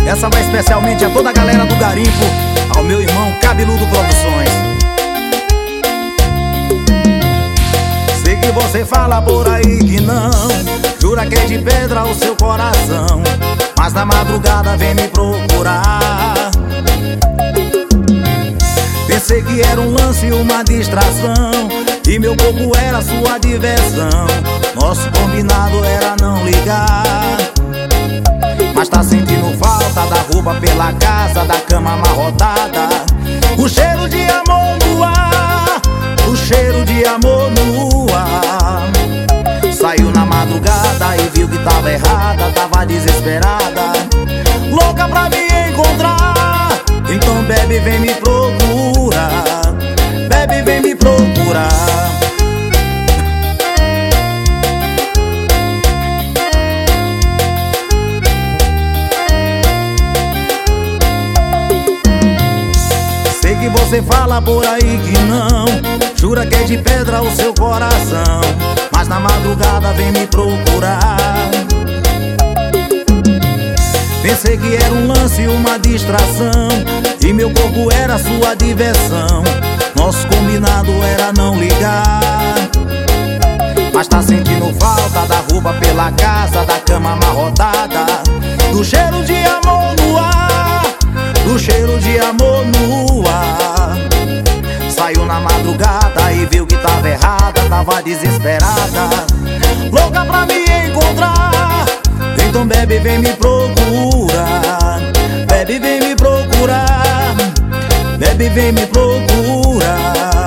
Essa vai especialmente a toda a galera do garimpo, ao meu irmão Cabeludo Produções. Sei que você fala por aí que não, jura que é de pedra o seu coração, mas na madrugada vem me procurar. Pensei que era um lance, uma distração, e meu corpo era sua diversão. Nosso combinado era não ligar, mas tá sentindo falta da roupa pela casa, da cama amarrotada, o cheiro de amor no ar, o cheiro de amor no ar. Saiu na madrugada e viu que tava errada, tava desesperada, louca pra me encontrar. Então bebe, vem me procurar, bebe, vem me procurar. Sei que você fala por aí que não, jura que é de pedra o seu coração, mas na madrugada vem me procurar. Pensei que era um lance, uma distração, e meu corpo era sua diversão. Nosso combinado era não ligar, mas tá sentindo falta da roupa pela casa, da cama amarrotada, do cheiro de amor no ar, do cheiro de amor no ar. Saiu na madrugada e viu que tava errada, tava desesperada, louca pra me encontrar. Então bebe, vem me procurar, bebe, vem me procurar, bebe, vem me procurar.